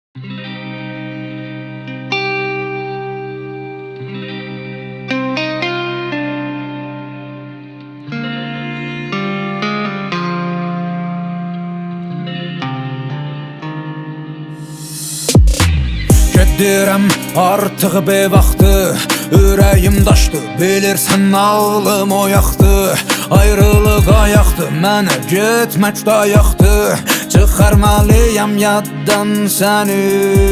Gedirəm artıq bevaxtı, ürəyim daşdı, bilirsən ağlım oyaqdı. Ayrılıq ayaqdı, mənə getmək dayaqdı. Çıxarmalıyam yaddan səni,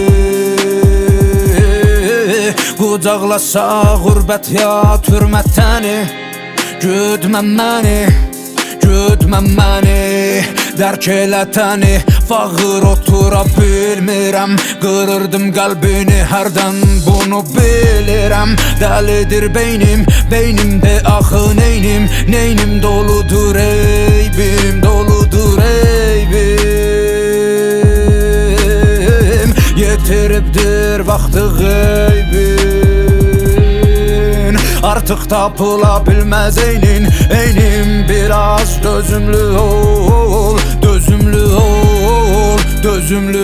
qucaqlasa qürbət ya türmətəni. Güdmə məni, güdmə məni, dərk elə təni. Fağır otura bilmirəm, qırırdım qəlbini hərdən, bunu bilirəm. Dəlidir beynim, beynimdə axı neynim, neynim doludur eybim, doludur eybim. Yetiribdir vaxtı qeybin, artıq tapıla bilməz eynin, eynim. Biraz dözümlü ol, dözümlü ol, dözümlü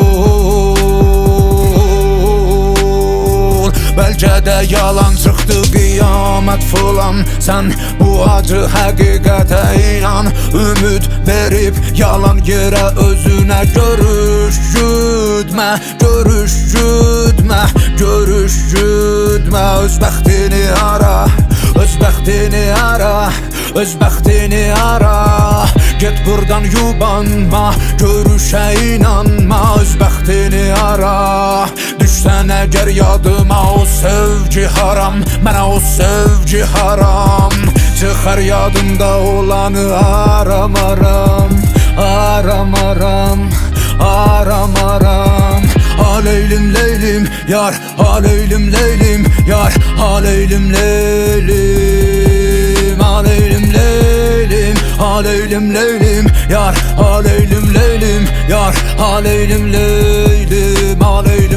ol. Bəlkə də yalan çıxdı qiyamət filan, sən bu acı həqiqətə inan. Ümid verib yalan yerə özünə görüş güdmə, görüş güdmə, görüş güdmə. Öz bəxtini ara, öz bəxtini ara, öz bəxtini ara. Get buradan yubanma, görüşə inanma, öz bəxtini ara. Düşsən əgər yadıma o sevgi haram, mənə o sevgi haram. Çıxar yadımda olanı aramaram, aramaram, aramaram. Ha leylim leylim yar, ha leylim leylim yar, ha leylim leylim, ha leylim leylim, ha leylim leylim yar, ha leylim leylim yar, ha leylim leylim, ha leylim.